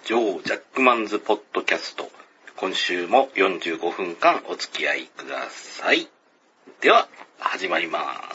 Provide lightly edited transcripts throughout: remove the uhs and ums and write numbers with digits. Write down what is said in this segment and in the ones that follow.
ジョー・ジャックマンズ・ポッドキャスト。今週も45分間お付き合いください。では、始まります。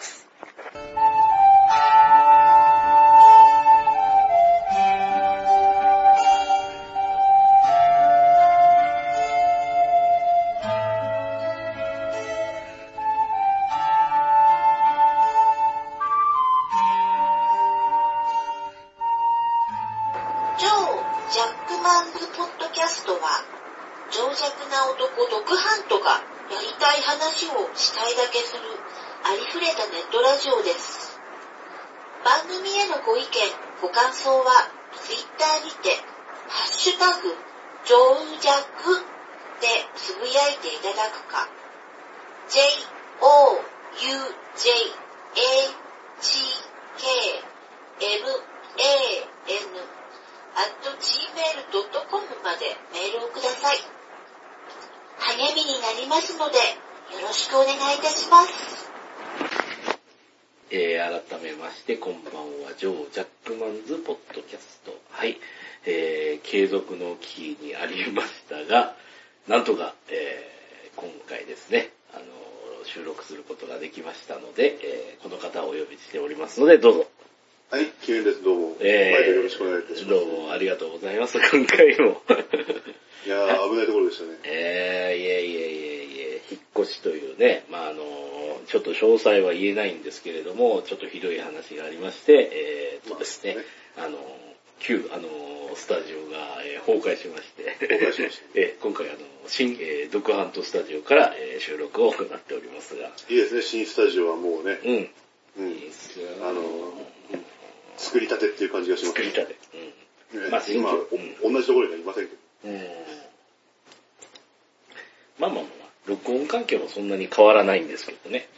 ジャックマンズポッドキャストは、情弱な男ドクハントがやりたい話をしたいだけするありふれたネットラジオです。番組へのご意見、ご感想はツイッターにてハッシュタグジョージャックでつぶやいていただくか、JOUJAKMAN@gmail.com までメールをください。励みになりますのでよろしくお願いいたします。 改めましてこんばんは、ジョー・ジャックマンズ・ポッドキャスト。はい、継続の危機にありましたが、なんとか、今回ですね、収録することができましたので、この方をお呼びしておりますので、どうぞ。 はい、キュンです。どうも。毎度よろしくお願いいたします。 どうもありがとうございます、今回も。 いやー、危ないところでしたね。 引っ越しというね、ちょっと詳細は言えないんですけれども、ちょっとひどい話がありまして、ですね、旧スタジオが、崩壊しまして、今回新、ドクハントスタジオから、収録を行っておりますが。 いいですね、新スタジオはもうね。いいっすよ。作りたてっていう感じがします。 作りたて。 今、同じところにはいませんけど。 録音環境もそんなに変わらないんですけどね。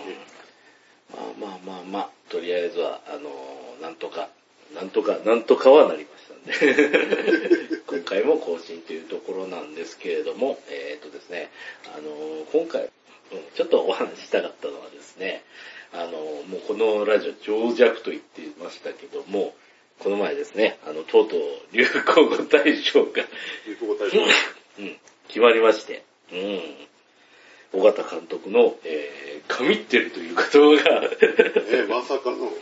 とりあえずは、なんとかはなりましたんで。今回も更新というところなんですけれども、ですね、今回、ちょっとお話ししたかったのはですね、もうこのラジオ、情弱と言っていましたけども、この前ですね、とうとう流行語大賞が決まりまして、尾形監督の、神ってるという言葉が、 まさかの。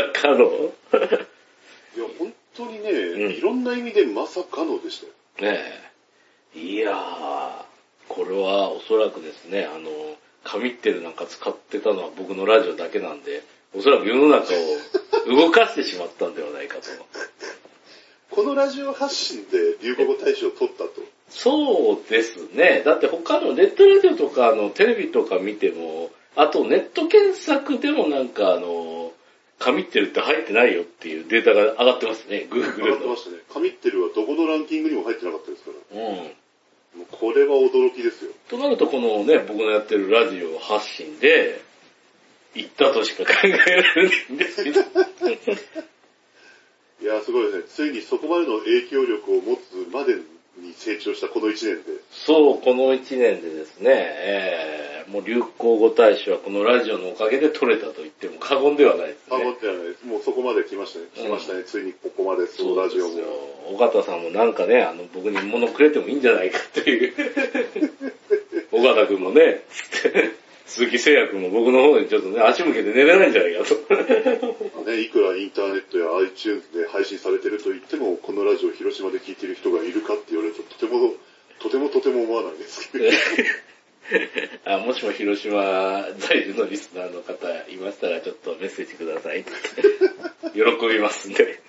いや、本当にね、いろんな意味でまさかのでしたよ。 いやー、これはおそらくですね、神ってるなんか使ってたのは僕のラジオだけなんで、おそらく世の中を動かしてしまったんではないかと。 このラジオ発信で流行語大賞を取ったと。 そうですね。だって他のネットラジオとかテレビとか見ても、あとネット検索でもなんか神ってるって入ってないよっていうデータが上がってますね、Google の。 上がってましたね。神ってるはどこのランキングにも入ってなかったですから。もうこれは驚きですよ。 となるとこのね、僕のやってるラジオ発信で、言ったとしか考えられないんですけど。 いや、すごいですね。ついにそこまでの影響力を持つまでに成長したこの1年で。 そう、この1年でですね、もう流行語大賞はこのラジオのおかげで取れたと言っても過言ではないですね。 過言ではないです。もうそこまで来ましたね。来ましたね。ついにここまで、そのラジオも。 尾形さんもなんかね、僕に物くれてもいいんじゃないかっていう。尾形くんもね、つって。鈴木誠也君も僕の方にちょっとね、足向けて寝れないんじゃないかと。 ね、いくらインターネットや iTunes で配信されてると言っても、このラジオ広島で聞いてる人がいるかって言われると、とても思わないですけど。 もしも広島在住のリスナーの方いましたら、ちょっとメッセージください。喜びますんで。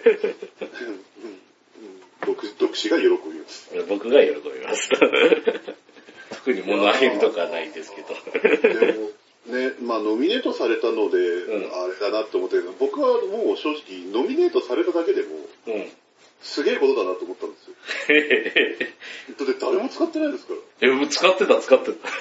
読詞が喜びます。 僕が喜びます。特に物あげるとかはないですけど。 でもね、ノミネートされたので、あれだなって思ったけど、僕はもう正直、ノミネートされただけでも、すげえことだなと思ったんですよ。だって誰も使ってないですから。 もう使ってた。いや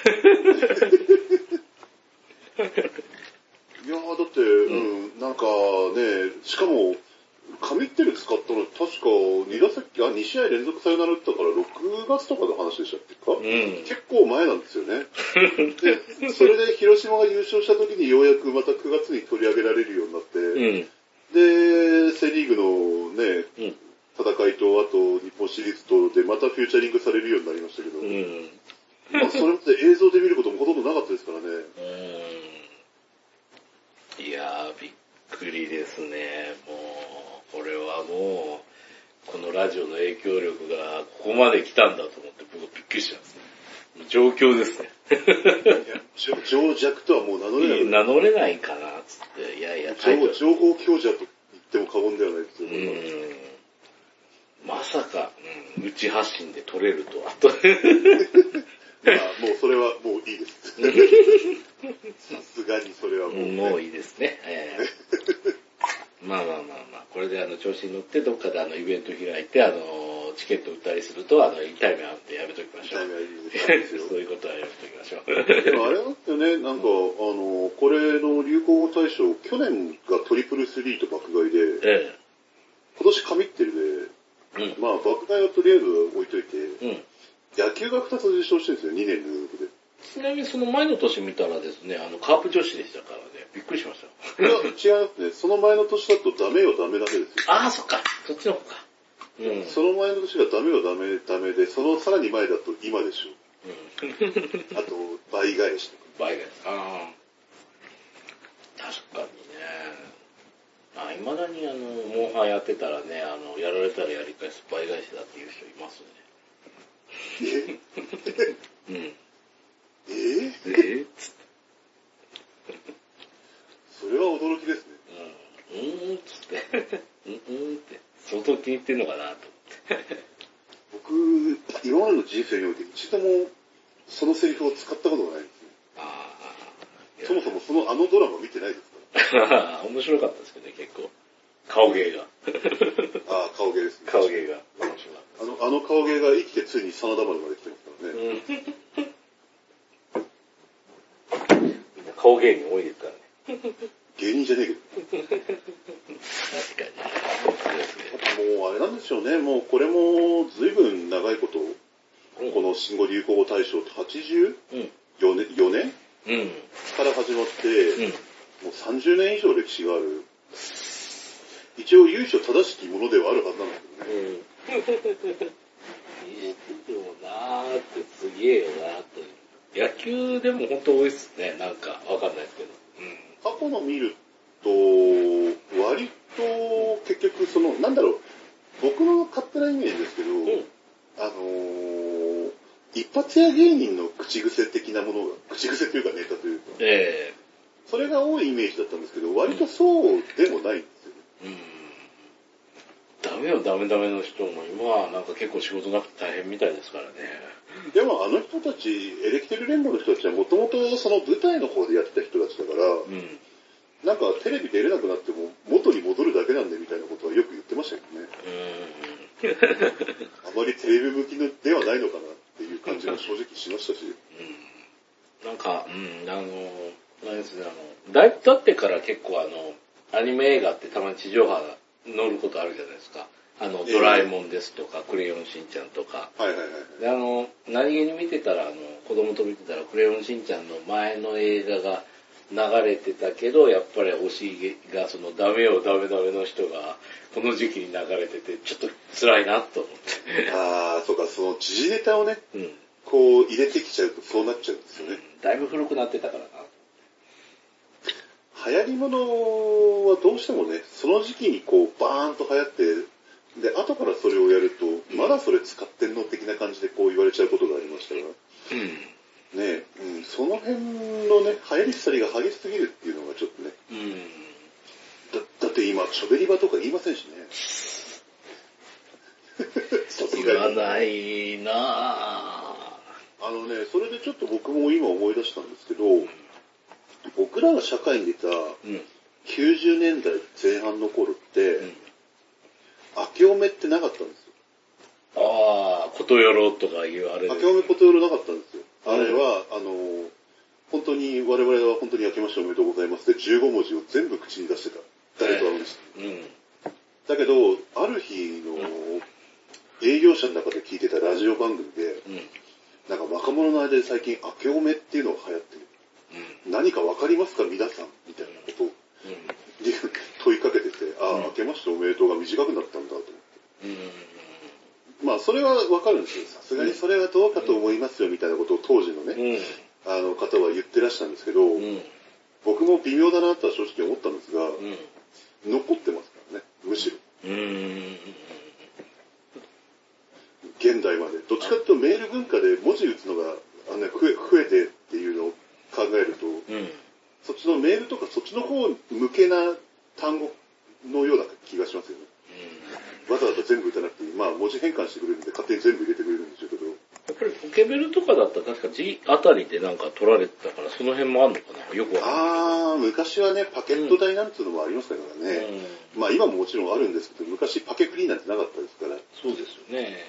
だって、なんかね、しかも、神ってる使ったの確か2試合連続サヨナラ打ったから6月とかの話でしたっけか、結構前なんですよね。で、それで広島が優勝した時にようやくまた9月に取り上げられるようになって、で、セリーグのね、戦いと、あと日シリーズとでまたフューチャリングされるようになりましたけど、 うん。 まあそれって映像で見ることもほとんどなかったですからね。 いやー、びっくりですね。もう、これはもう、このラジオの影響力がここまで来たんだと思って僕びっくりしますね。状況ですね。 いや、情弱とはもう名乗れない。 名乗れないかな、つって。いやいや、 情報強者と言っても過言ではないですよね。 まさか、内発信で取れるとは。 まあ、もうそれはもういいです。さすがにそれはもう、ね。 もういいですね。まあ、これで調子に乗ってどっかでイベント開いて、チケット売ったりすると、痛い目あってやめときましょう。そういうことはやめときましょう。 でもあれなんですよね、なんか、これの流行語大賞、去年がトリプルスリーと爆買いで、今年神ってるで、まあ爆買いはとりあえず置いといて、野球が2つ受賞してるんですよ、2年連続で。 ちなみにその前の年見たらですね、カープ女子でしたからね、びっくりしました。 いや、違いますね。その前の年だとダメよダメダメですよ。 ああ、そっか。そっちの方か。 その前の年がダメよダメダメで、そのさらに前だと今でしょ。あと、倍返しとか。 倍返し。ああ。確かにね。未だにモンハンやってたらね、やられたらやり返す倍返しだっていう人いますね。 それは驚きですね。 つって。って相当気に入ってんのかなと思って。 僕、今までの人生において一度もそのセリフを使ったことがないんですね。そもそもドラマ見てないですから。 面白かったですけどね、結構。顔芸が。 顔芸ですね。 顔芸が。面白かった。 顔芸が生きてついに真田丸まで来てますからね。 みんな顔芸人多いですからね。 芸人じゃねえけど。 確かに。もうあれなんでしょうね。もうこれも随分長いこと、この新語・流行語大賞って84年、から始まって、もう30年以上歴史がある。一応由緒正しきものではあるはずなんですけどね。 でもなーってすげえよなーって。野球でも本当多いっすね。なんかわかんないですけど。 過去の見ると、割と結局僕の勝手なイメージですけど、一発屋芸人の口癖的なものが、口癖というかネタというか、それが多いイメージだったんですけど、割とそうでもないんですよね。 ダメよダメダメの人も今はなんか結構仕事なくて大変みたいですからね。 でも人たち、エレキテル連合の人たちはもともとその舞台の方でやってた人たちだから、なんかテレビ出れなくなっても元に戻るだけなんでみたいなことはよく言ってましたけどね。あまりテレビ向きではないのかなっていう感じが正直しましたし。 なんか、何ですね、だいぶ経ってから結構アニメ映画ってたまに地上波乗ることあるじゃないですか。ドラえもんですとか、クレヨンしんちゃんとか。で、何気に見てたら、子供と見てたら、クレヨンしんちゃんの前の映画が流れてたけど、やっぱり推しがダメよダメダメの人が、この時期に流れてて、ちょっと辛いなと思って。 そうか、その時事ネタをね、こう入れてきちゃうとそうなっちゃうんですよね。 だいぶ古くなってたからな。 流行り物はどうしてもね、その時期にこうバーンと流行って、で、後からそれをやると、まだそれ使ってんの的な感じでこう言われちゃうことがありましたから。ね、その辺のね、流行り廃りが激しすぎるっていうのがちょっとね。だって今、チョベリバとか言いませんしね。 言わないなぁ。それでちょっと僕も今思い出したんですけど、僕らが社会に出た90年代前半の頃って、明けおめってなかったんですよ。 ことよろとか言われる。 明けおめことよろなかったんですよ。あれは、本当に我々は本当に明けましておめでとうございますで15文字を全部口に出してた。誰と会うんです。だけど、ある日の営業者の中で聞いてたラジオ番組で、なんか若者の間で最近明けおめっていうのが流行ってる。何かわかりますか皆さんみたいなことを問いかけてて、明けましておめでとうが短くなったんだと思って。まあそれはわかるんですよ。さすがにそれはどうかと思いますよ、みたいなことを当時のね、方は言ってらしたんですけど、僕も微妙だなとは正直思ったんですが、残ってますからね、むしろ。現代まで。どっちかっていうとメール文化で文字打つのが増えてっていうのを考えると、そっちのメールとかそっちの方向けな単語のような気がしますよね。わざわざ全部打たなくていい。まあ文字変換してくれるんで勝手に全部入れてくれるんでしょうけど。 やっぱりポケベルとかだったら確か字あたりでなんか取られてたからその辺もあんのかな、よくわかんない。 昔はね、パケット代なんていうのもありますからね。まあ今ももちろんあるんですけど、昔パケフリーなんてなかったですから。 そうですよね。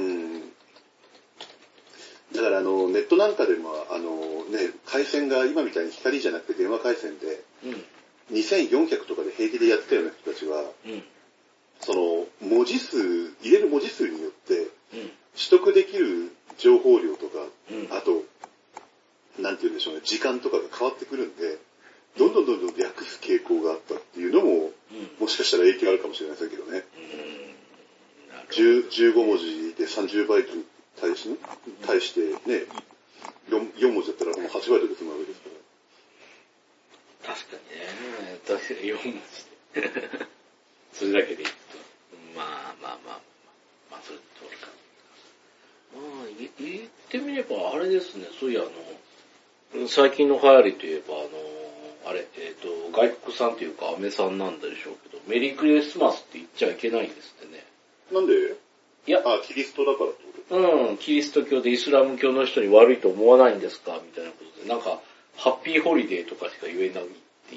だからネットなんかでも回線が今みたいに光じゃなくて電話回線で、2400とかで平気でやってたような人たちは、その文字数、入れる文字数によって、取得できる情報量とか、あと、なんて言うんでしょうね、時間とかが変わってくるんで、どんどん略す傾向があったっていうのも、もしかしたら影響あるかもしれませんけどね。15文字で30バイトに対してね、4文字だったらもう8バイトで済むわけですから。 確かにね。確かに4文字で。それだけでいくと。まあ、それとおりか。まあ、言ってみれば、あれですね、そういや、最近の流行りといえば、外国産というか、アメさんなんでしょうけど、メリークリスマスって言っちゃいけないんですってね。 なんで？ いや、 キリストだからってこと？ キリスト教でイスラム教の人に悪いと思わないんですかみたいなことで、なんか、ハッピーホリデーとかしか言えないって言って。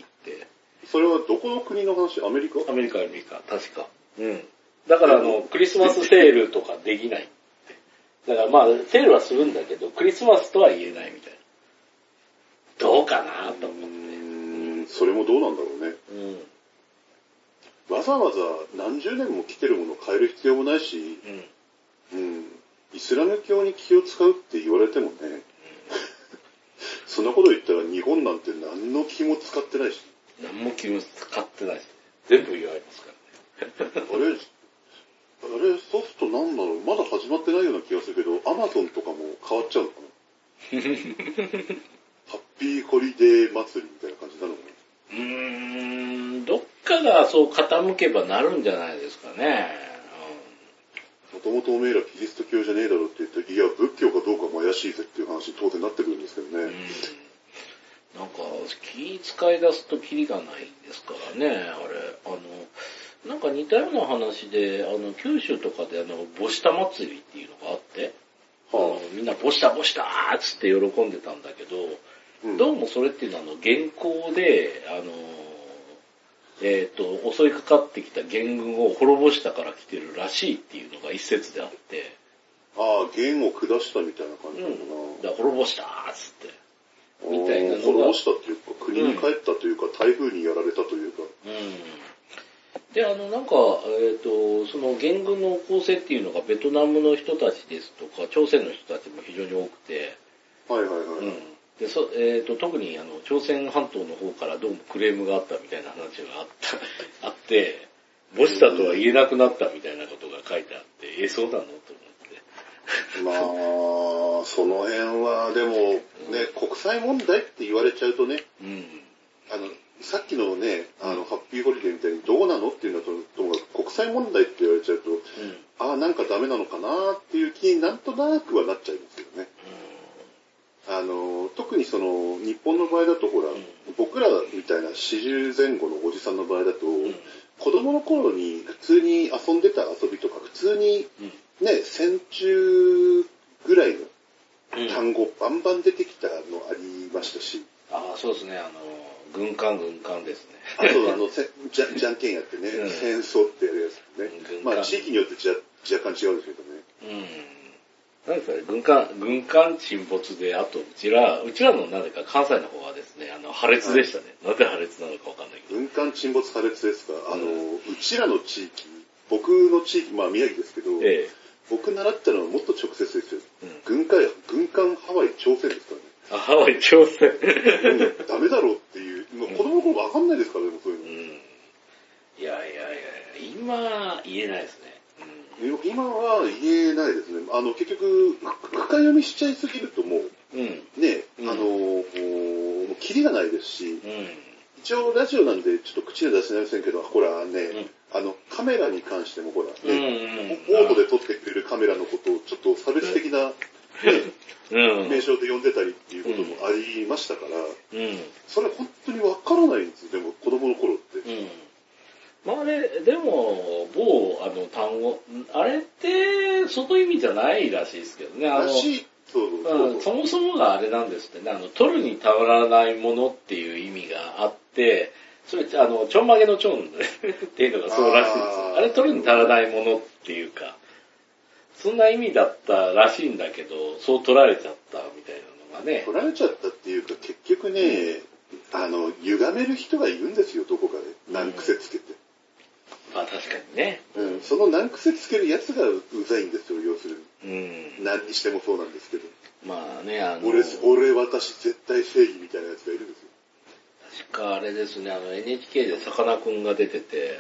それはどこの国の話？アメリカ、 確か。だからクリスマスセールとかできないって。だからまあ、セールはするんだけど、クリスマスとは言えないみたいな。どうかなと思って。 それもどうなんだろうね。わざわざ何十年も来てるものを変える必要もないし、イスラム教に気を使うって言われてもね、そんなこと言ったら日本なんて何の気も使ってないし。 何も気も使ってないし、全部言われますからね。 あれ、ソフトなんだろう、まだ始まってないような気がするけど、アマゾンとかも変わっちゃうのかな。ハッピーホリデー祭りみたいな感じなのかな。 どっかがそう傾けばなるんじゃないですかね。 もともとおめえらキリスト教じゃねえだろって言って、いや、仏教かどうかも怪しいぜっていう話に当然なってくるんですけどね。 なんか、気使い出すとキリがないですからね、あれ。なんか似たような話で、九州とかでボシタ祭りっていうのがあって、みんなボシターっつって喜んでたんだけど、どうもそれっていうのは元寇で、襲いかかってきた元軍を滅ぼしたから来てるらしいっていうのが一説であって。 元を下したみたいな感じなのかな。 だから滅ぼしたーっつって。みたいなのが。 滅ぼしたっていうか、国に帰ったというか、台風にやられたというか。 で、なんか、その元軍の構成っていうのがベトナムの人たちですとか、朝鮮の人たちも非常に多くて。で特に朝鮮半島の方からどうもクレームがあったみたいな話があって、ボシタとは言えなくなったみたいなことが書いてあって、そうなのと思って。 まあ、その辺はでもね、国際問題って言われちゃうとね、さっきのね、ハッピーホリデーみたいにどうなのっていうのと、国際問題って言われちゃうと、なんかダメなのかなっていう気になんとなくはなっちゃいますよね。特にその、日本の場合だとほら、僕らみたいな40前後のおじさんの場合だと、子供の頃に普通に遊んでた遊びとか、普通にね、戦中ぐらいの単語バンバン出てきたのありましたし。 そうですね、軍艦ですね。 じゃんけんやってね、戦争ってやるやつね。まあ地域によって若干違うんですけどね。 なんですかね、軍艦沈没で、あと、うちらのなぜか関西の方はですね、破裂でしたね。なぜ破裂なのかわかんないけど。 軍艦沈没破裂ですか。うちらの地域、僕の地域、まあ宮城ですけど、僕習ったのはもっと直接ですよ。軍艦ハワイ朝鮮ですからね。 ハワイ朝鮮ダメだろうっていう、子供の頃わかんないですからね、そういうの。 いや、今、言えないですね。 今は言えないですね。結局、深読みしちゃいすぎるともう、ね、もうキリがないですし、一応ラジオなんでちょっと口で出せませんけど、ほらね、カメラに関してもほら、ね、オートで撮ってくれるカメラのことをちょっと差別的な、名称で呼んでたりっていうこともありましたから、それ本当にわからないんですよ、でも子供の頃って。 まああれ、でも、某、単語、あれって、その意味じゃないらしいですけどね。そもそもがあれなんですってね。取るにたまらないものっていう意味があって、それ、ちょんまげのちょんっていうのがそうらしいんですよ。あれ取るに足らないものっていうか、そんな意味だったらしいんだけど、そう取られちゃったみたいなのがね。 取られちゃったっていうか、結局ね、歪める人がいるんですよ、どこかで。難癖つけて。 まあ確かにね。 その難癖つけるやつがうざいんですよ、要するに。何にしてもそうなんですけど。 まあね、 俺、私、絶対正義みたいなやつがいるんですよ。 確かあれですね、NHK でさかなクンが出てて、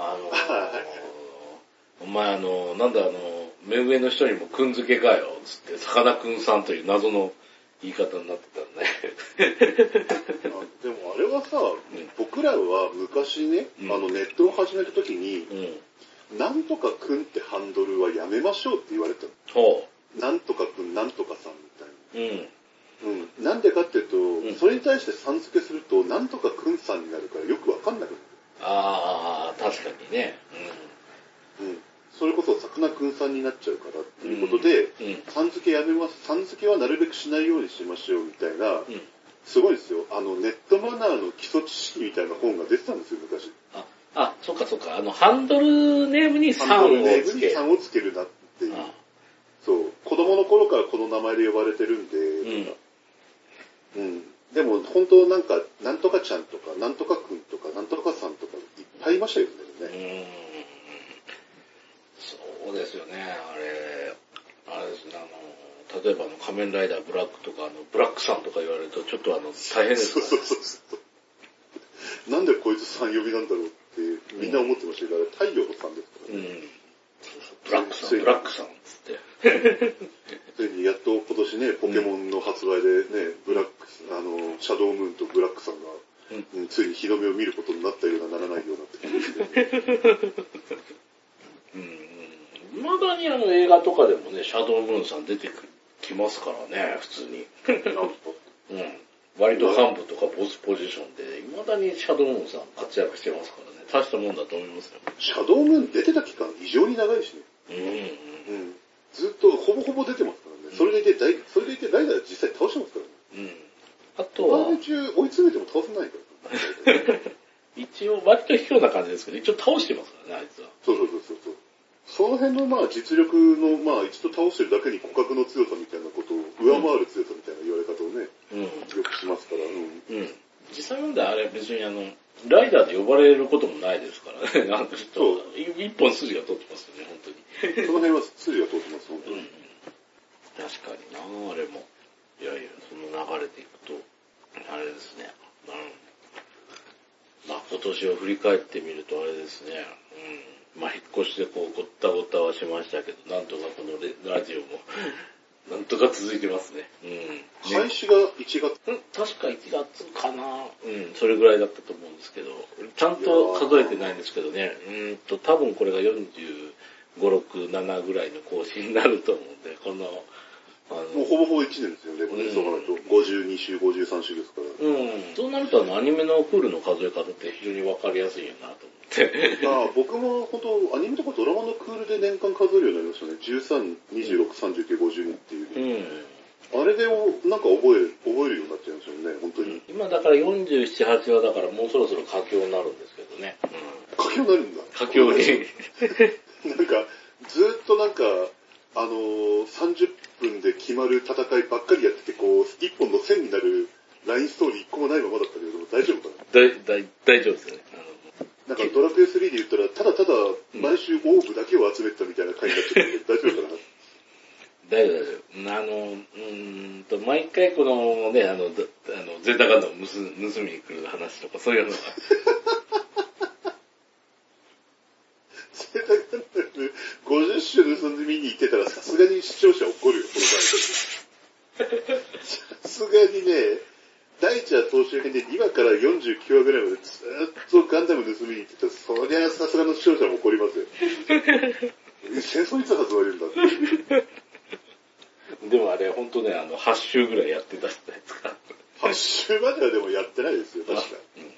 お前なんだ目上の人にもくん付けかよ、つって、さかなクンさんという謎の言い方になってたね。 でもあれはさ、僕らは昔ね、ネットを始めた時に、なんとかくんってハンドルはやめましょうって言われたの。なんとかくん、なんとかさんみたいな。なんでかっていうと、それに対してさん付けすると、なんとかくんさんになるからよくわかんなくなる。 ああ、確かにね。 それこそさかなクンさんになっちゃうからっていうことで、さん付けやめます、さん付けはなるべくしないようにしましょうみたいな、すごいですよ。ネットマナーの基礎知識みたいな本が出てたんですよ、昔。 そっかそっか。ハンドルネームに3をつける。ハンドルネームに 3をつけるなっていう。そう。子供の頃からこの名前で呼ばれてるんで、でも本当なんか、なんとかちゃんとか、なんとかくんとか、なんとかさんとかいっぱいいましたよね。 そうですよね、あれですね、例えば仮面ライダーブラックとか、ブラックさんとか言われるとちょっと大変ですね。 そうなんでこいつさん呼びなんだろうってみんな思ってましたけど、太陽のさんですからね。 ブラックさんつって。 ついにやっと今年ね、ポケモンの発売でね、ブラック、シャドウムーンとブラックさんが、ついに日の目を見ることになったような、ならないようなって感じで。 未だに映画とかでもね、シャドウムーンさん出てきますからね、普通に。割と幹部とかボスポジションで、未だにシャドウムーンさん活躍してますからね。大したもんだと思いますよ。 シャドウムーン出てた期間異常に長いしね。ずっとほぼほぼ出てますからね。それでいてライダー実際倒してますからね。 あとは、 追い詰めても倒せないから。 一応割と卑怯な感じですけど、一応倒してますからね、あいつは。 そう。その辺の実力の一度倒してるだけに骨格の強さみたいなことを上回る強さみたいな言われ方をね、よくしますから。 実際問題あれ別にライダーで呼ばれることもないですからね。なんかちょっと、一本筋が通ってますよね、本当に。 その辺は筋が通ってます、本当に。 確かにな、あれも。いや、その流れていくと、あれですね。今年を振り返ってみるとあれですね。引っ越しでごったごたはしましたけど、なんとかこのラジオも、なんとか続いてますね。 開始が1月？ 確か1月かな。それぐらいだったと思うんですけど、ちゃんと数えてないんですけどね。多分これが45、6、7ぐらいの更新になると思うんで、この、 もうほぼほぼ1年ですよね、これ、そうなると。52週、53週ですから。 そうなるとアニメのクールの数え方って非常にわかりやすいよなと思って。 僕も本当、アニメとかドラマのクールで年間数えるようになりましたね。13、26、39、52っていう。あれでなんか覚えるようになっちゃいましたよね、本当に。 今だから47、8はだからもうそろそろ佳境になるんですけどね。 佳境になるんだ。 佳境に。 なんか、ずっとなんか、30分で決まる戦いばっかりやってて、一本の線になるラインストーリー一個もないままだったけど、大丈夫かな？ 大丈夫ですよね。 なんかドラクエ3で言ったら、ただただ毎週オーブだけを集めてたみたいな回になっちゃって大丈夫かな？ 大丈夫。毎回このね、ゼータガンダム盗みに来る話とかそういうのが。 ゼータガンダム50 盗みに行ってたらさすがに視聴者怒るよ、この場合。さすがにね、第1話総集編で2話から49話ぐらいまでずっとガンダム盗みに行ってたら、そりゃさすがの視聴者も怒りますよ。戦争いつ始まるんだって。 でもあれ、ほんとね、8週ぐらいやってたじゃないですか。 8週まではでもやってないですよ、確か。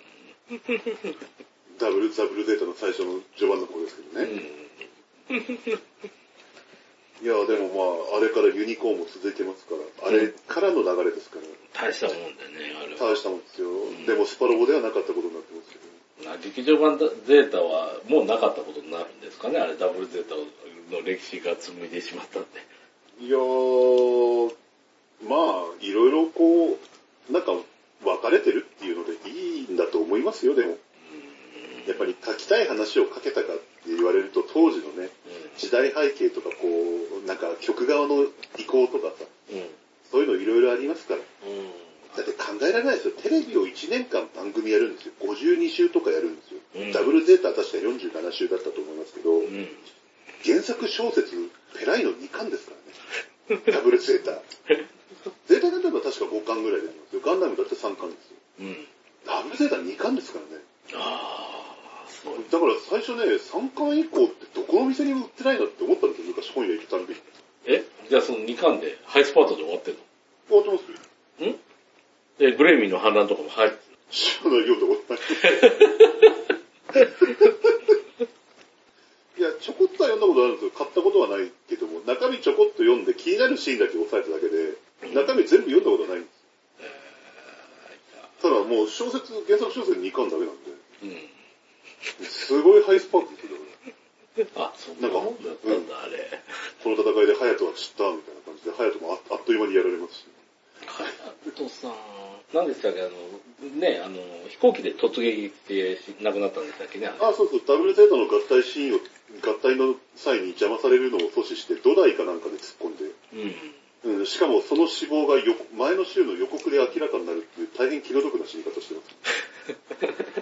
ダブルゼータの最初の序盤の方ですけどね。いや、でもまあ、あれからユニコーンも続いてますから、あれからの流れですから。 大したもんだよね、あれは。 大したもんですよ。でもスパロボではなかったことになってますけど。 劇場版ゼータはもうなかったことになるんですかね、あれダブルゼータの歴史が紡いでしまったんで。 いやー、まあ、いろいろこう、なんか分かれてるっていうのでいいんだと思いますよ、でも。やっぱり書きたい話を書けたかって言われると当時のね、時代背景とかこう、なんか曲側の意向とかさ、そういうのいろいろありますから。だって考えられないですよ。テレビを1年間番組やるんですよ。52週とかやるんですよ。ダブルゼータは確か47週だったと思いますけど、原作小説、ペライの2巻ですからね。ダブルゼータ。ゼータガンダムは確か5巻ぐらいでありますよ。ガンダムだって3巻ですよ。ダブルゼータ2巻ですからね。だから最初ね、3巻以降ってどこの店にも売ってないなって思ったんですよ。昔本屋行くたんびに。 じゃあその2巻でハイスパートで終わってんの？ 終わってますよ。 で、グレイミーの反乱とかも入ってる？ 知らないよと思った。いや、ちょこっとは読んだことあるんですよ。買ったことはないけども、中身ちょこっと読んで気になるシーンだけ押さえただけで、中身全部読んだことはないんです。ただもう原作小説2巻だけなんで、すごいハイスパークですよ。 そんなもんだったんだ、あれ。 この戦いでハヤトは散ったみたいな感じで、ハヤトもあっという間にやられますし。 ハヤトさん、何でしたっけ、飛行機で突撃して亡くなったんでしたっけね。 そうそう、ダブルゼータの合体シーンを、合体の際に邪魔されるのを阻止して、土台かなんかで突っ込んで、しかもその死亡が前の週の予告で明らかになるっていう大変気の毒な死に方してます。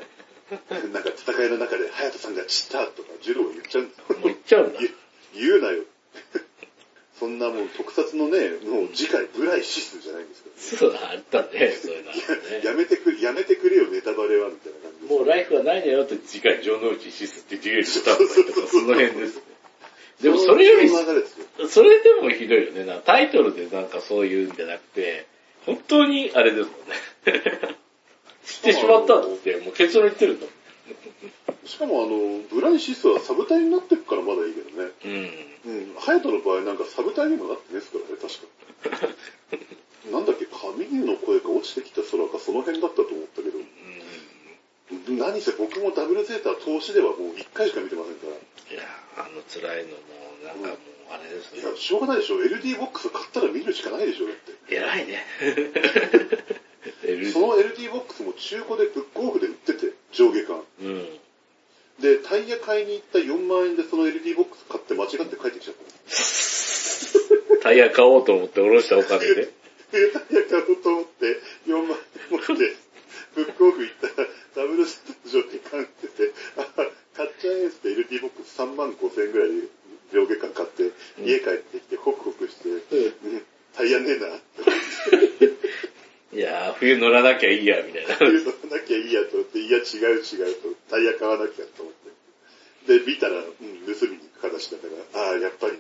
なんか戦いの中で、ハヤトさんが散ったとか、ジュロー言っちゃうんですよ。 言っちゃうんだ。 言うなよ。そんなもう特撮のね、もう次回ブライシスじゃないんですかそうら、 だ、あったね、そういうの、ね。 やめてくれよ、ネタバレは、みたいな感じで。 もうライフはないのよって次回、城之内シスってデュエルしたとか言ったとか、その辺です。でもそれより、それでもひどいよね。タイトルでなんかそういうんじゃなくて、本当にあれですもんね。知ってしまったって、もう結論言ってるんだもん。 しかもブライシスはサブ隊になってるからまだいいけどね。ハヤトの場合なんかサブ隊にもなってねえですからね、確か。なんだっけ、神の声が落ちてきた空かその辺だったと思ったけど。何せ僕もダブルゼータ投資ではもう1回しか見てませんから。 いや、辛いのも、なんかもうあれですね。 いや、しょうがないでしょ。LD ボックス買ったら見るしかないでしょ、だって。 偉いね。 その LD ボックスも中古でブックオフで売ってて、上下巻。で、タイヤ買いに行った4万円でその LD ボックス買って間違って帰ってきちゃった。 タイヤ買おうと思って下ろしたお金で。 タイヤ買おうと思って4万円持って、ブックオフ行ったらダブルセット上下巻ってて、買っちゃえって LD ボックス3万5千円ぐらいで上下巻買って、家帰ってきてホクホクして、タイヤねえなって。 いやー、冬乗らなきゃいいや、みたいな。 冬乗らなきゃいいやと思って、いや違うと、タイヤ買わなきゃと思って。で、見たら、盗みに行く話だから、やっぱり。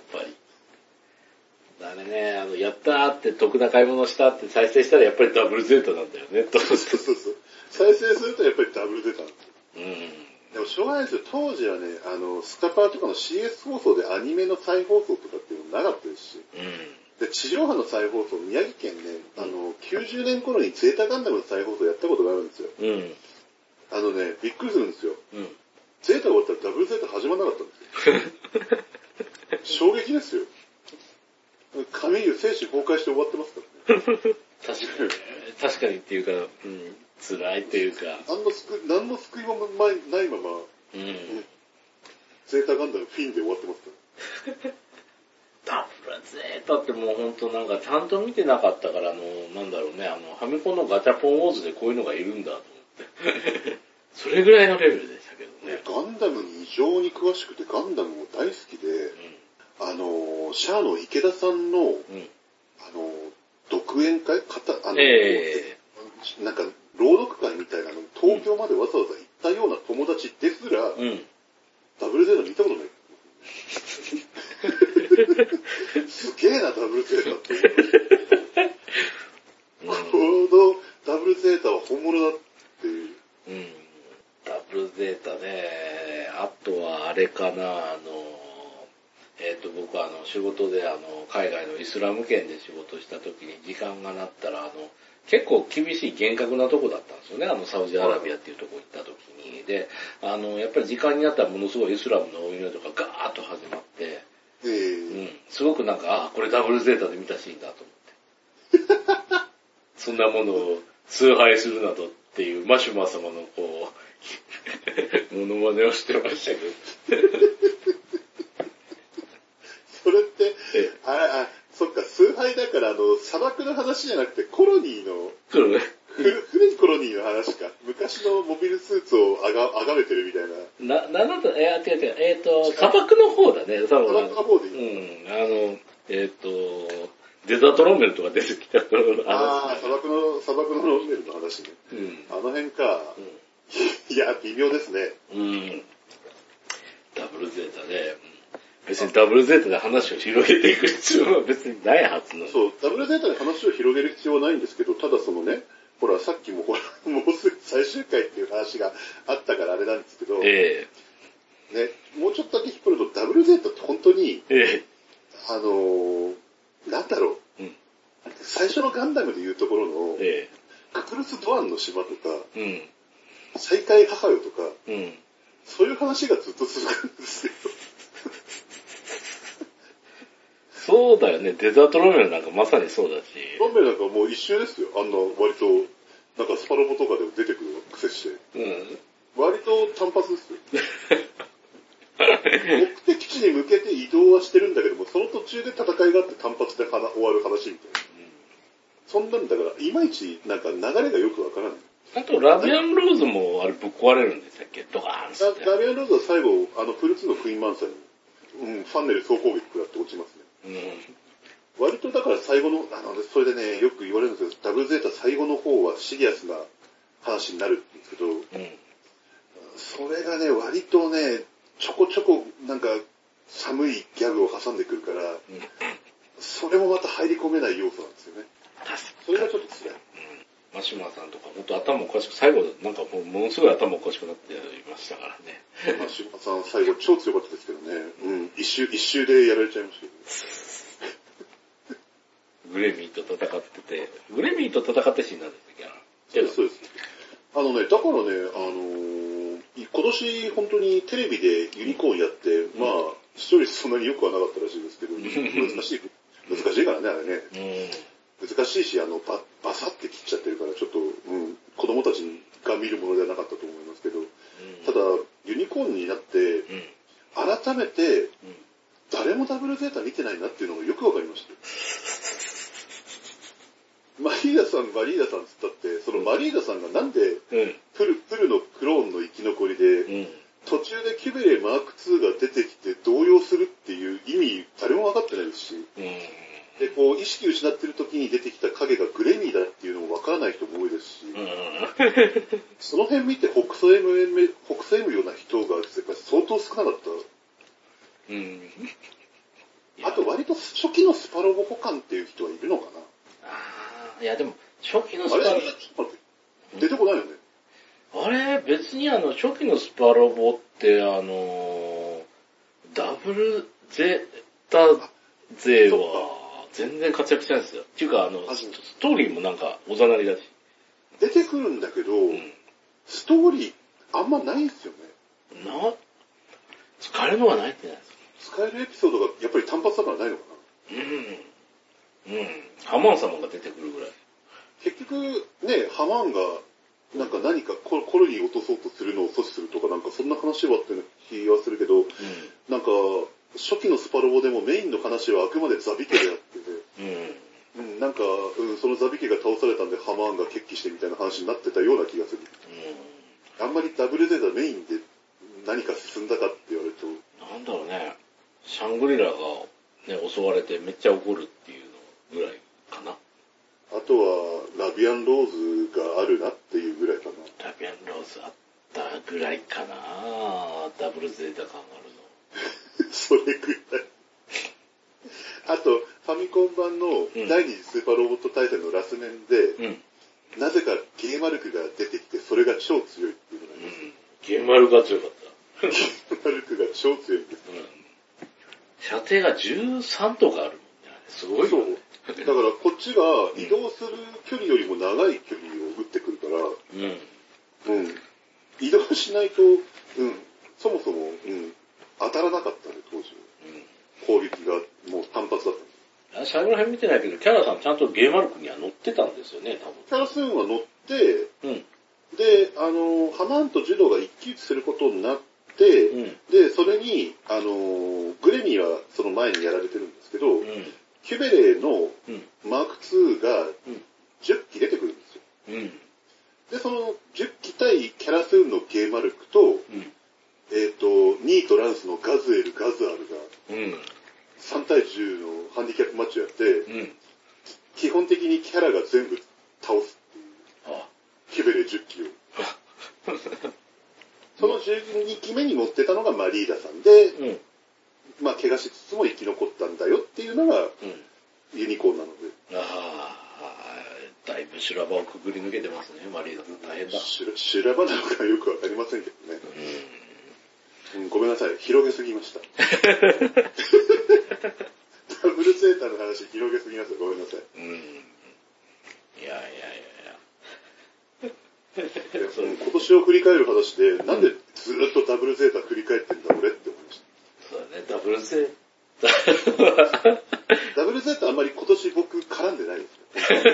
あれね、やったーって得な買い物したって再生したらやっぱりダブルゼータなんだよね、と。 そう。再生するとやっぱりダブルゼータなんですよ。でもしょうがないですよ。当時はね、スカパーとかの CS 放送でアニメの再放送とかっていうのなかったですし。で、地上波の再放送、宮城県ね、90年頃にゼータガンダムの再放送やったことがあるんですよ。びっくりするんですよ。ゼータが終わったらダブルゼータ始まらなかったんですよ。衝撃ですよ。神湯生死崩壊して終わってますからね。 確かにっていうか、辛いっていうか。 何の救いもないまま、ゼータガンダムフィンで終わってますから。 ダブルゼータってもうほんとなんかちゃんと見てなかったからなんだろうね、ファミコンのガチャポンウォーズでこういうのがいるんだと思って。それぐらいのレベルでしたけどね。 ガンダムに異常に詳しくてガンダムも大好きで、 シャアの池田さんの、独演会なんか、朗読会みたいなの、東京までわざわざ行ったような友達ですら、ダブルゼータ見たことない。すげえな、ダブルゼータって思う。このダブルゼータは本物だっていう。 ダブルゼータね。あとはあれかな、僕は仕事で海外のイスラム圏で仕事した時に時間がなったら結構厳しい厳格なとこだったんですよね。サウジアラビアっていうとこ行った時に。で、やっぱり時間になったらものすごいイスラムのお祈りとかガーッと始まって、すごくなんか、これダブルゼータで見たシーンだと思って。そんなものを崇拝するなどっていうマシュマ様のこう、モノマネをしてましたけど。 それって、そっか、崇拝だから砂漠の話じゃなくてコロニーの、古いコロニーの話か。昔のモビルスーツを崇めてるみたいな。 なんだった違う。砂漠の方だね。 砂漠の方でいい。 デザートロンメルとか出てきた頃の話。砂漠のロンメルの話ね。あの辺か。いや、微妙ですね。 ダブルゼータね。別にダブルゼータで話を広げていく必要は別にないはずなの。 そう、ダブルゼータで話を広げる必要はないんですけど、ただそのね、ほら、さっきももうすぐ最終回っていう話があったからあれなんですけど、ね、もうちょっとだけ引っ張ると、ダブルゼータって本当に、なんだろう、最初のガンダムでいうところの、ククルス・ドアンの島とか、再会母よとか、そういう話がずっと続くんですよ。 そうだよね。デザートロンメルなんかまさにそうだし。 ロンメルなんかもう一周ですよ。割と、なんかスパロボとかでも出てくる癖して。割と単発ですよ。目的地に向けて移動はしてるんだけども、その途中で戦いがあって単発で終わる話みたいな。そんなんだから、いまいちなんか流れがよくわからない。 あと、ラビアンローズもあれぶっ壊れるんでしたっけ？ドカーンって。 ラビアンローズは最後、フル2のクイーンマンサに、ファンネル総攻撃食らって落ちますね。割とだから最後の、それでね、よく言われるんですけど、ダブルゼータ最後の方はシリアスな話になるんですけど、それがね、割とね、ちょこちょこなんか寒いギャグを挟んでくるから、それもまた入り込めない要素なんですよね。それがちょっと辛い。 マシュマさんとか、本当頭おかしく、最後なんかものすごい頭おかしくなっていましたからね。 マシュマさん最後超強かったですけどね、一周でやられちゃいましたけど。 グレミーと戦ってて、グレミーと戦ってシーンなんですっけ？そうです。だからね、今年本当にテレビでユニコーンやって、まあ、視聴率そんなに良くはなかったらしいですけど、難しいからね、あれね。難しいし、バサって切っちゃってるから、ちょっと、子供たちが見るものではなかったと思いますけど、ただ、ユニコーンになって、改めて、誰もダブルゼータ見てないなっていうのがよくわかりました。マリーダさんつったって、そのマリーダさんがなんで、プルのクローンの生き残りで、途中でキュベレマーク2が出てきて動揺するっていう意味、誰も分かってないですし、で、こう、意識失ってる時に出てきた影がグレミーだっていうのも分からない人も多いですし、その辺見て北斎むような人が相当少なかった。あと割と初期のスパロボ補完っていう人はいるのかな？ いやでも、初期のスパロボ。 あれ出てこないよね。 あれ、別に初期のスパロボって、ダブルゼータ勢は全然活躍してないんですよ。っていうか、ストーリーもなんかおざなりだし。 出てくるんだけど、ストーリーあんまないんですよね。 使えるのがないってないですか？ 使えるエピソードがやっぱり単発だからないのかな。 ハマーン様が出てくるぐらい。 結局ね、ハマーンが何かコロニーを落とそうとするのを阻止するとかなんかそんな話はって気はするけど、なんか初期のスパロボでもメインの話はあくまでザビ家であってて、なんか、そのザビ家が倒されたんでハマーンが決起してみたいな話になってたような気がする。あんまりダブルゼータメインで何か進んだかって言われると。 なんだろうね。 シャングリラがね、襲われてめっちゃ怒るっていうのぐらいかな。 あとは、ラビアンローズがあるなっていうぐらいかな。 ラビアンローズあったぐらいかな。ダブルゼータ感があるの。 それぐらい。あと、ファミコン版の第二次スーパーロボット対戦のラス面で、なぜかゲーマルクが出てきて、それが超強いっていうのがあります。 ゲーマルクが強かった。 ゲーマルクが超強いんです。 射程が13とかあるもんね。すごいよね。 そう。だからこっちが移動する距離よりも長い距離を撃ってくるから、移動しないと、そもそも、当たらなかったね、当時。攻撃がもう単発だった。 最後の辺見てないけど、キャラさんちゃんとゲーマルクには乗ってたんですよね、多分。 キャラスーンは乗って、で、ハマーンとジュドが一騎打ちすることになって、で、それに、グレミーはその前にやられてるんですけど、キュベレーのマーク2が10機出てくるんですよ。で、その10機対キャラスーンのゲーマルクと、ニート・ランスのガズエル・ガズアルが、3対10のハンディキャップマッチをやって、基本的にキャラが全部倒すっていう、キュベレー10機を。その12機目に乗ってたのがマリーダさんで、まあ怪我しつつも生き残ったんだよっていうのが、ユニコーンなので。 だいぶ修羅場をくぐり抜けてますね、マリーダさん。大変だ。 修羅場なのかよくわかりませんけどね。ごめんなさい、広げすぎました。ダブルゼータの話広げすぎました、ごめんなさい。 いや。 今年を振り返る話で、なんでずっとダブルゼータ振り返ってんだ俺って思いました。 そうだね、ダブルゼータ。 ダブルゼータあんまり今年僕絡んでないですよ。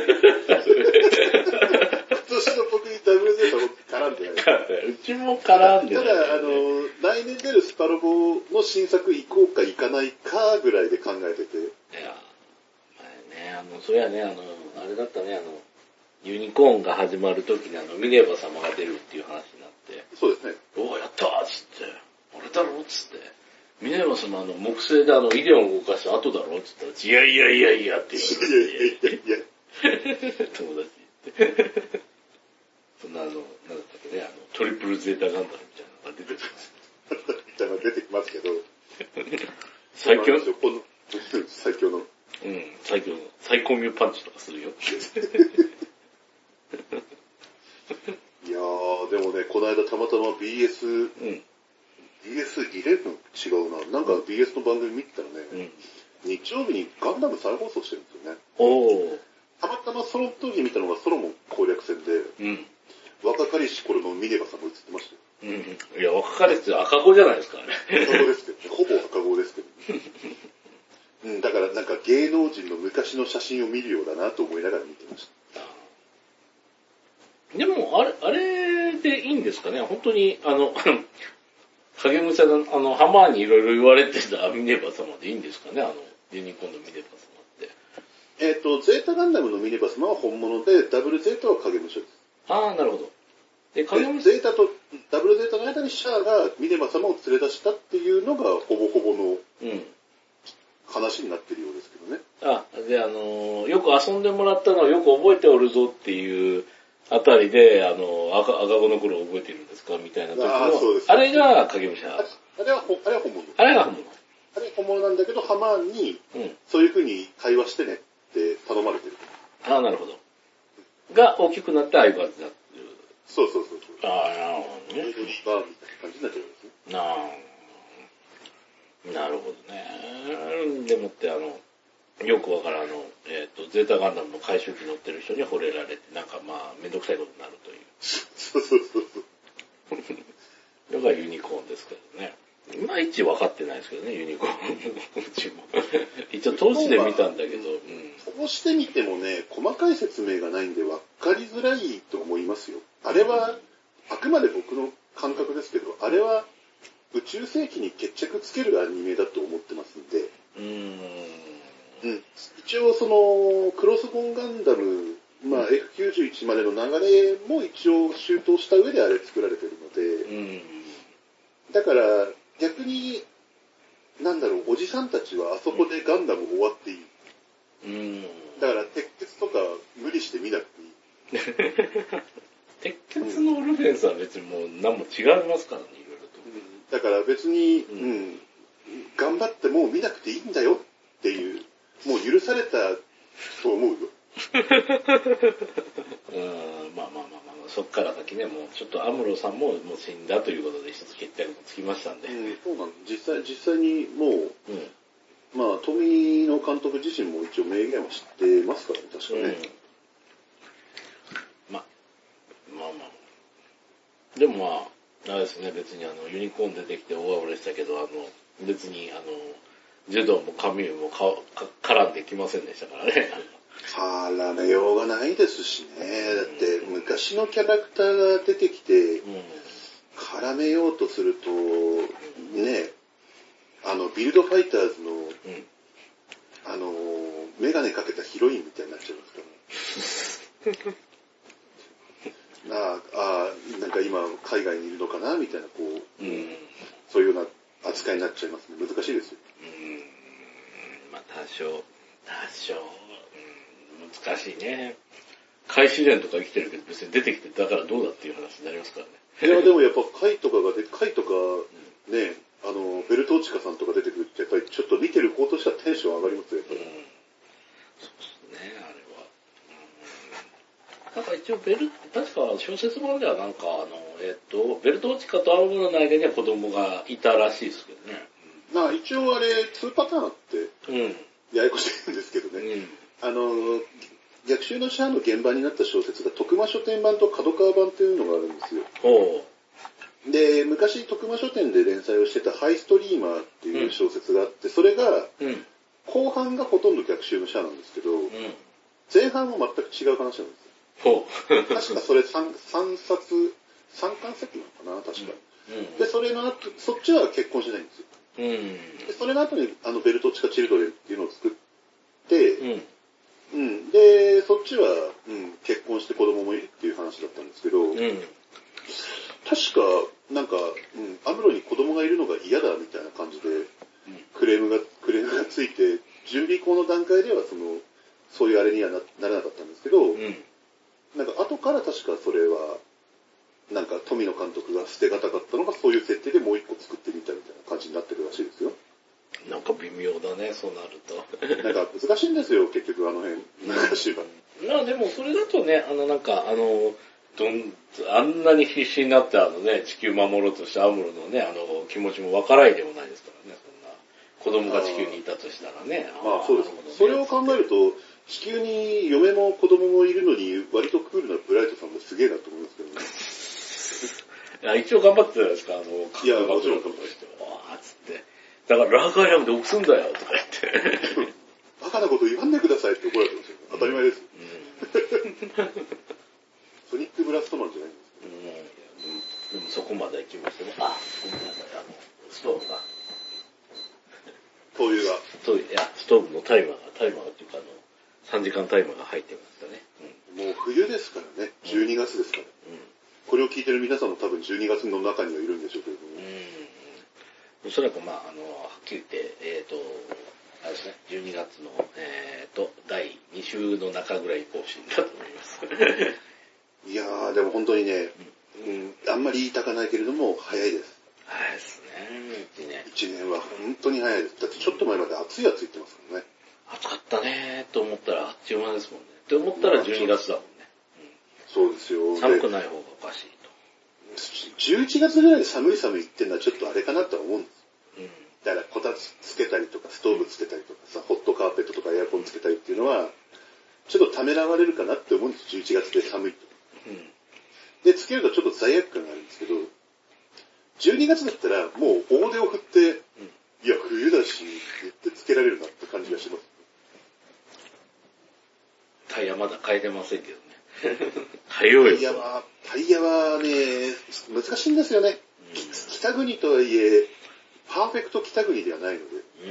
今年の僕にダブルゼータ僕絡んでないです。 うちも絡んでない。 ただ、来年出るスパロボの新作行こうか行かないかぐらいで考えてて。いや、それはね、あれだったね、ユニコーンが始まる時にミネバ様が出るっていう話になって。 そうですね。 おー、やったーっつって、俺だろっつって、ミネバ様木星でイデオンを動かした後だろっつったら、いやって言われて。いや。友達言って。そんななんだったっけね、トリプルゼータガンダムみたいなのが出てきます。 みたいなの出てきますけど。 最強最強の。 最高ミューパンチとかするよ。 いやー、でもね、この間たまたま BS11 違うな。なんか BS の番組見てたらね、日曜日にガンダム再放送してるんですよね。たまたまその時見たのがソロモン攻略戦で、若かりし頃のミネバさんも映ってましたよ。 いや、若かりし赤子じゃないですか、ね。 赤子ですけどね。ほぼ赤子ですけどね。だからなんか芸能人の昔の写真を見るようだなと思いながら見てました。 でも、あれでいいんですかね、本当に、影武者のハマーにいろいろ言われてたミネバ様でいいんですかね、ユニコーンのミネバ様って。 ゼータガンダムのミネバ様は本物で、ダブルゼータは影武者です。 なるほど。 で、ゼータとダブルゼータの間にシャアがミネバ様を連れ出したっていうのがほぼほぼの話になってるようですけどね。 で、よく遊んでもらったのをよく覚えておるぞっていうあたりで、赤子の頃覚えてるんですかみたいな時の、あれが影武者。 あれは本物。 あれが本物。 あれ本物なんだけど、ハマーンに、そういう風に会話してねって頼まれてる。 なるほど。が大きくなってああいう感じになってる。 そう。 なるほどね。 リバーみたいな感じになってるんですね。 なるほどね。でもってよくわからゼータガンダムの回収機乗ってる人に惚れられて、なんかめんどくさいことになるという。 そう。 のがユニコーンですけどね。いまいち分かってないですけどね、ユニコーン。うちも。一応通しで見たんだけど。 通してみてもね、細かい説明がないんで分かりづらいと思いますよ。あれは、あくまで僕の感覚ですけど、あれは宇宙世紀に決着つけるアニメだと思ってますんで。一応クロスボーンガンダム、F91 までの流れも一応周到した上であれ作られてるので、だから逆になんだろう、おじさんたちはあそこでガンダム終わっていい。だから、鉄血とか無理して見なくていい。 鉄血のオルフェンスは別にもう何も違いますからね、いろいろと。 だから別に、頑張ってもう見なくていいんだよっていう、もう許されたと思うよ。 まあ、そっから先ね、もうちょっとアムロさんももう死んだということで一つ決着もつきましたんで。 そうなん実際にもう、まあ、富野監督自身も一応明言は知ってますからね、確かね。まあ。 でもあれですね、別にユニコーン出てきて大暴れしたけど、別にジュドンもカミューも絡んできませんでしたからね。 絡めようがないですしね。だって昔のキャラクターが出てきて、絡めようとすると、ね、ビルドファイターズの、メガネかけたヒロインみたいになっちゃいますから。なんか今海外にいるのかなみたいな、そういうような扱いになっちゃいますね。難しいですよ。 まあ多少、難しいね。カイシレンとか生きてるけど別に出てきてだからどうだっていう話になりますからね。 いやでもやっぱカイとかね、ベルトーチカさんとか出てくるってやっぱりちょっと見てる方としてはテンション上がりますよ、やっぱり。 そうですね、あれは。なんか一応確か小説本ではなんかベルトーチカとアムロの間には子供がいたらしいですけどね。 まあ一応あれ2パターンあって、ややこしいんですけどね。逆襲のシャアの現場になった小説が徳間書店版と角川版っていうのがあるんですよ。で、昔徳間書店で連載をしてたハイストリーマーっていう小説があって、それが、後半がほとんど逆襲のシャアなんですけど、前半は全く違う話なんですよ。確かそれ3巻先なのかな、確か。で、それの後、そっちは結婚しないんですよ。でそれの後にベルトチカチルドレンっていうのを作って、で、そっちは、結婚して子供もいるっていう話だったんですけど、確か、なんか、アムロに子供がいるのが嫌だみたいな感じで、クレームがついて、準備校の段階ではそういうあれにはならなかったんですけど、なんか後から確かそれは、なんか富野監督が捨てがたかったのがそういう設定でもう一個作ってみたみたいな感じになってるらしいですよ。 なんか微妙だね、そうなると。 なんか難しいんですよ、結局あの辺。難しいわ。 まあでもそれだとね、あんなに必死になって地球守ろうとしたアムロのね、気持ちもわからないでもないですからね、そんな。子供が地球にいたとしたらね。 まあそうです。それを考えると、地球に嫁も子供もいるのに、割とクールなブライトさんもすげえなと思いますけどね。 いや、一応頑張ってたじゃないですか、 いや、もちろん。 わーっつって。だからラーカーヤムで臆すんだよ、とか言って。 バカなこと言わんでくださいって怒られてましたよ。当たり前です。ソニックブラストマンじゃないんですでもそこまで行きましたね。ごめんなさい、ストーブが。 灯油が。 ストーブのタイマーっていうか3時間タイマーが入ってましたね。 もう冬ですからね。12月ですから。これを聞いてる皆さんも多分12月の中にはいるんでしょうけれども。 おそらくはっきり言って、あれですね、12月の、第2週の中ぐらい更新だと思います。 いやー、でも本当にね、あんまり言いたかないけれども、早いです。 早いですね、 1年は本当に早いです。だってちょっと前まで暑い言ってますからね。 暑かったねーと思ったらあっちゅう間ですもんね。って思ったら12月だもんね。 そうですよ。 寒くない方がおかしいと。 11月ぐらいで寒い言ってるのはちょっとあれかなとは思うんです。だからこたつつけたりとかストーブつけたりとかさ、ホットカーペットとかエアコンつけたりっていうのは、ちょっとためらわれるかなって思うんです。11月で寒いと。で、つけるとちょっと罪悪感があるんですけど、12月だったらもう大手を振って、いや冬だしって言ってつけられるなって感じがします。 タイヤまだ変えてませんけどね。タイヤはね、難しいんですよね。北国とはいえ、パーフェクト北国ではないので。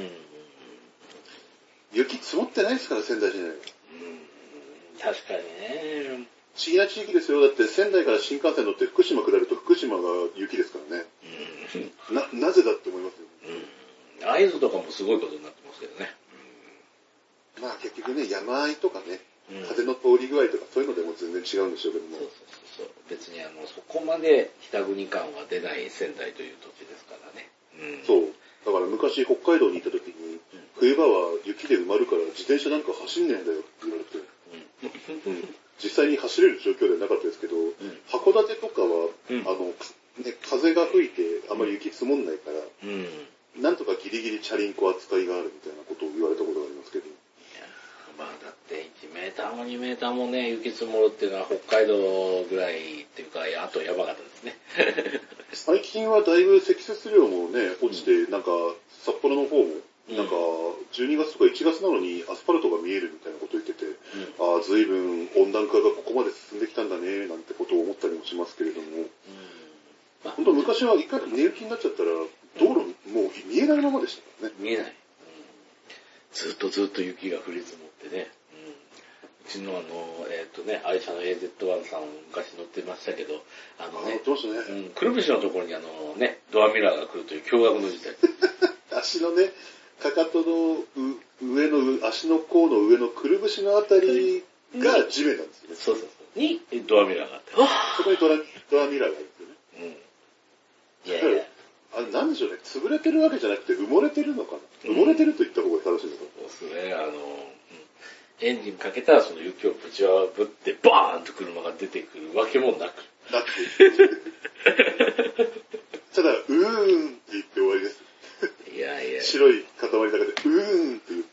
雪積もってないですから、仙台市内。 確かにね。 不思議な地域ですよ。だって仙台から新幹線乗って福島下ると福島が雪ですからね。なぜだって思いますよ。 会津とかもすごいことになってますけどね。 まあ結局ね、山あいとかね、風の通り具合とかそういうのでも全然違うんでしょうけども。 そう。別にそこまで北国感は出ない仙台という土地ですからね。 そう。だから昔北海道に行った時に、冬場は雪で埋まるから自転車なんか走んねえんだよって言われて、実際に走れる状況ではなかったですけど、函館とかは、風が吹いてあまり雪積もんないから、なんとかギリギリチャリンコ扱いがあるみたいなことを言われたことがありますけど。 まあだって1メーターも2メーターもね、雪積もるっていうのは北海道ぐらいっていうか、あと山形ですね。 最近はだいぶ積雪量もね、落ちて、なんか札幌の方も、なんか12月とか1月なのにアスファルトが見えるみたいなことを言ってて、ああ、随分温暖化がここまで進んできたんだね、なんてことを思ったりもしますけれども、本当昔は一回寝雪になっちゃったら、道路もう見えないままでしたからね。 見えない。ずっと雪が降り積もってね。うちの愛車の AZ1 さん昔乗ってましたけど、 乗ってましたね。 くるぶしのところにドアミラーが来るという驚愕の事態。 足のね、かかとの上の、足の甲の上のくるぶしのあたりが地面なんですよね。 そう。にドアミラーがあって。 そこにドアミラーがあるんですよね。 いや。 あれなんでしょうね、潰れてるわけじゃなくて埋もれてるのかな。埋もれてると言った方が正しいのかな。 そうですね、エンジンかけたらその雪をぶち破ってバーンと車が出てくるわけもなく。 ただ、うーんって言って終わりです。 いや。 白い塊の中で、うーんって言う。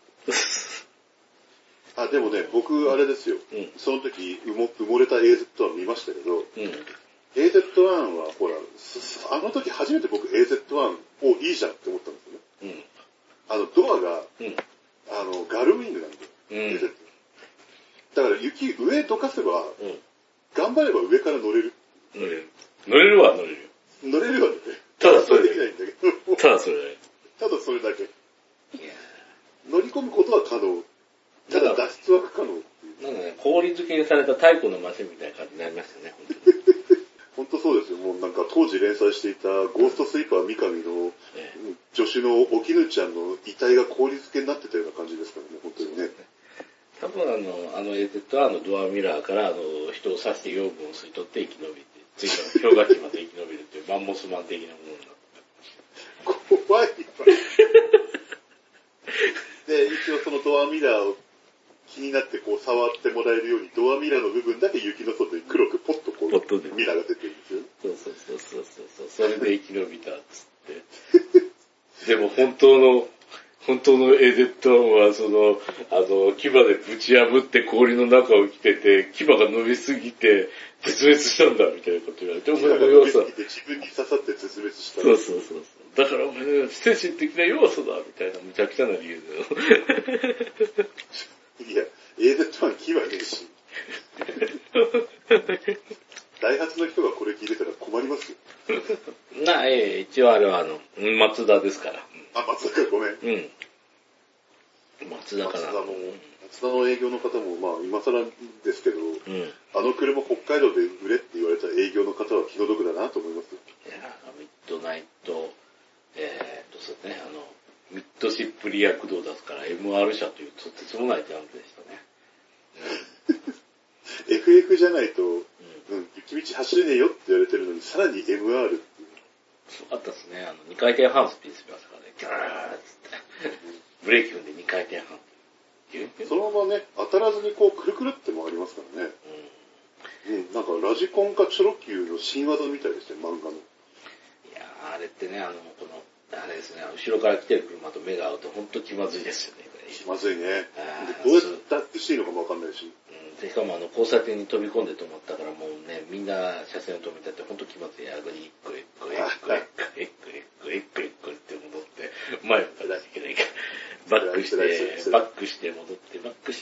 でもね、僕、あれですよ。その時、埋もれた AZ は見ましたけど、AZ1 は、ほら、あの時初めて僕 AZ1 をいいじゃんって思ったんですよね。ドアが、ガルウィングなんだよ。AZ。だから雪、上どかせば、頑張れば上から乗れる。 乗れるわ。 乗れるわね。 ただそれだけ。 できないんだけど。ただそれだけ。乗り込むことは可能。ただ脱出は不可能。 なんかね、氷漬けにされた太古のマシンみたいな感じになりましたね、 本当そうですよ。もうなんか当時連載していたゴーストスイーパー三上の助手のお絹ちゃんの遺体が氷漬けになってたような感じですからね、本当にね。 多分AZ1 のドアミラーから人を刺して養分を吸い取って生き延びて、次の氷河期まで生き延びるっていうマンモスマン的なものになった。 怖い。で、一応そのドアミラーを気になってこう触ってもらえるようにドアミラーの部分だけ雪の外に黒くポッとこうミラーが出てるんですよ。 そう。それで生き延びたっつって。でも本当の AZ1 は牙でぶち破って氷の中を生きてて、牙が伸びすぎて絶滅したんだみたいなこと言われて、お前の弱さ。 自分に刺さって絶滅した。 そう。だからお前の精神的な弱さだみたいな無茶苦茶な理由だよ。 いや、AZ1 牙ねえし。ダイハツの人がこれ聞いてたら困りますよ。 一応あれは松田ですから。 松田か、ごめん。 松田かな。 松田の営業の方も、まあ、今更ですけど、あの車北海道で売れって言われた営業の方は気の毒だなと思います。 いや、ミッドナイト、そうね、ミッドシップリア駆動だから MR 社というとてつもないジャンプでしたね。 FF じゃないと、雪道走れねえよって言われてるのに、さらに MR っていう。 そうあったですね。2回転半スピンしますからね。ギャーッつって。ブレーキ踏んで2回転半。 そのままね、当たらずにこう、くるくるってもありますからね。なんかラジコンかチョロ Q の新技みたいですね、漫画の。いやー、あれってね、あれですね、後ろから来てる車と目が合うとほんと気まずいですよね。 気まずいね。どうやって脱出していいのかもわかんないし。 しかも交差点に飛び込んで止まったからもうね、みんな車線を止めてってほんと気まずい。一個って戻って、前を向かなきゃいけないから、バックして戻って。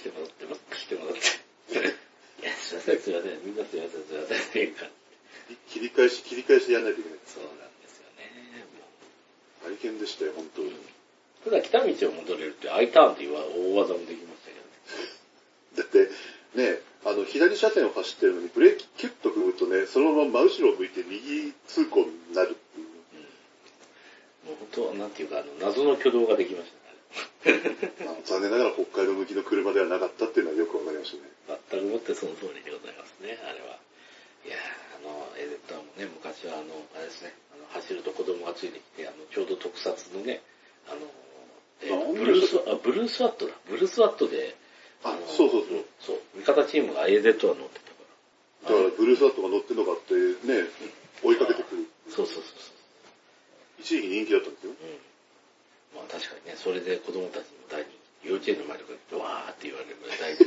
いや、すいません、みんなすいませんっていうか。 切り返しやんないといけない。 そうなんですよね。 大変でしたよ、本当に。 ただ来た道を戻れるって I ターンっていう大技もできましたけどね。 だって、ね、左車線を走ってるのにブレーキキュッと踏むとね、そのまま真後ろを向いて右通行になるっていう。 もう本なんていうか、謎の挙動ができましたね。 残念ながら北海道向きの車ではなかったっていうのはよくわかりましたね。 全くもってその通りでございますね、あれは。いやー、AZ もね、昔はあれですね、走ると子供がついてきて、ちょうど特撮のね、ブルースワットだ。ブルースワットで、 そう。 味方チームが AZ は乗ってたから。 だからブルースワットが乗ってんのかってね、追いかけてくる。 そう。 一時期人気だったんですよ。 まあ確かにね、それで子供たちも大人気。幼稚園の前とか行ってわーって言われるぐらい大人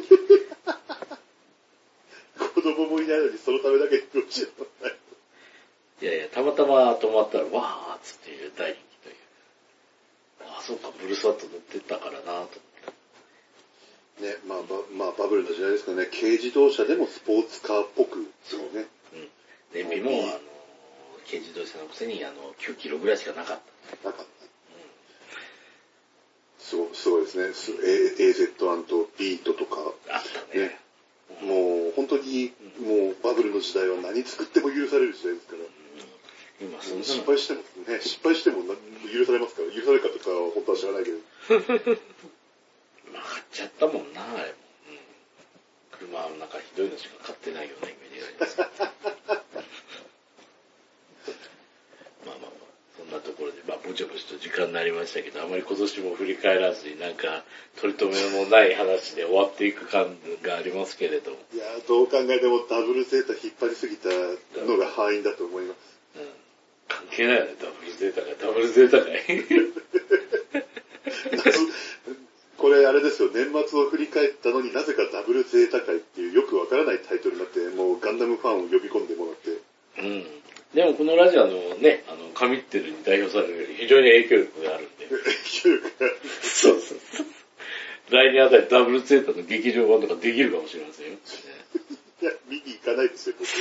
気。 子供もいないのにそのためだけに幼稚園の前。 いや、たまたま止まったらわーっつっていう大人気という。ああ、そうか、ブルースワット乗ってったからなと思って。 ね、まあバブルの時代ですからね、軽自動車でもスポーツカーっぽく、そうね。 燃費も、軽自動車のくせに9キロぐらいしかなかった。 なかった。すごいですね。AZ&B とか。 あったね。 もう本当に、もうバブルの時代は何作っても許される時代ですから。 今そんな失敗しても許されますから、許されるかとかは本当は知らないけど。 まあ買っちゃったもんな、あれも。車の中ひどいのしか買ってないようなイメージがあります。まあ、そんなところで、ぼちぼちと時間になりましたけど、あまり今年も振り返らずになんか、取り留めもない話で終わっていく感がありますけれども。 いやー、どう考えてもダブルゼータ引っ張りすぎたのが敗因だと思います。 関係ないよね、ダブルゼータかい。 これあれですよ、年末を振り返ったのになぜかダブルゼータ会っていうよくわからないタイトルになって、もうガンダムファンを呼び込んでもらって。 でもこのラジオね、神ってるに代表される非常に影響力があるんで。 影響力がある。 そう。来年あたりダブルゼータの劇場版とかできるかもしれませんよ。 いや、見に行かないですよ、僕は。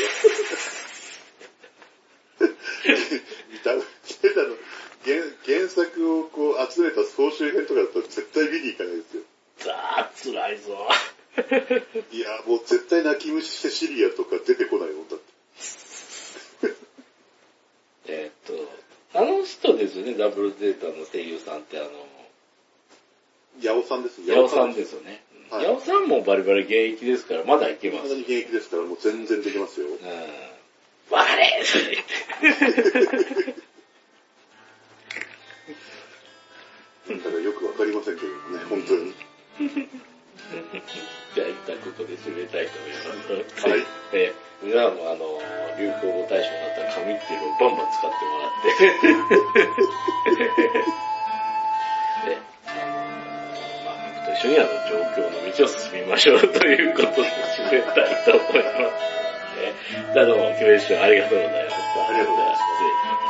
ダブルゼータの原作をこう集めた総集編とかだったら絶対見に行かないですよ。 辛いぞ。 いや、もう絶対泣き虫セシリアとか出てこないもんだって。 あの人ですよね、ダブルゼータの声優さんってヤオさんですね。 ヤオさんですよね。ヤオさんもバリバリ現役ですから、まだいけます。 まだ現役ですから、もう全然できますよ。 わかれーって言って。 ただよくわかりませんけどね、本当に。 じゃあ一旦ここで締めたいと思います。 はい。 皆さんも流行語大賞になったら紙っていうのをバンバン使ってもらって。で、僕と一緒に状況の道を進みましょうということで締めたいと思います。じゃあどうも、キメションありがとうございました。 ありがとうございました。 失礼します。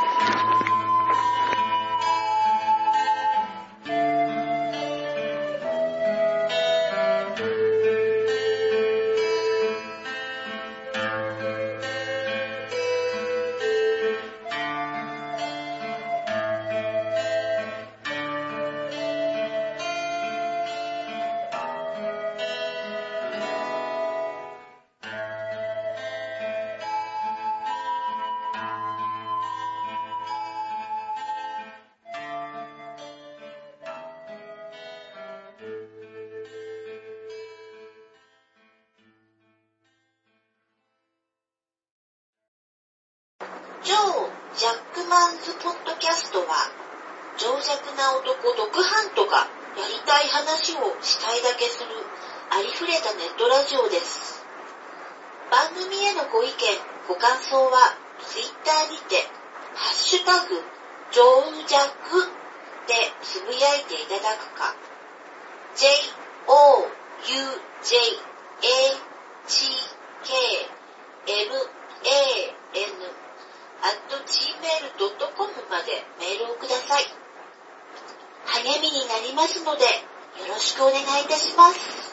超ジャックマンズポッドキャストは、情弱な男ドクハントがやりたい話をしたいだけするありふれたネットラジオです。番組へのご意見、ご感想はツイッターにて、ハッシュタグ、ジョージャックでつぶやいていただくか、joujhkman@gmail.com までメールをください。励みになりますので、よろしくお願いいたします。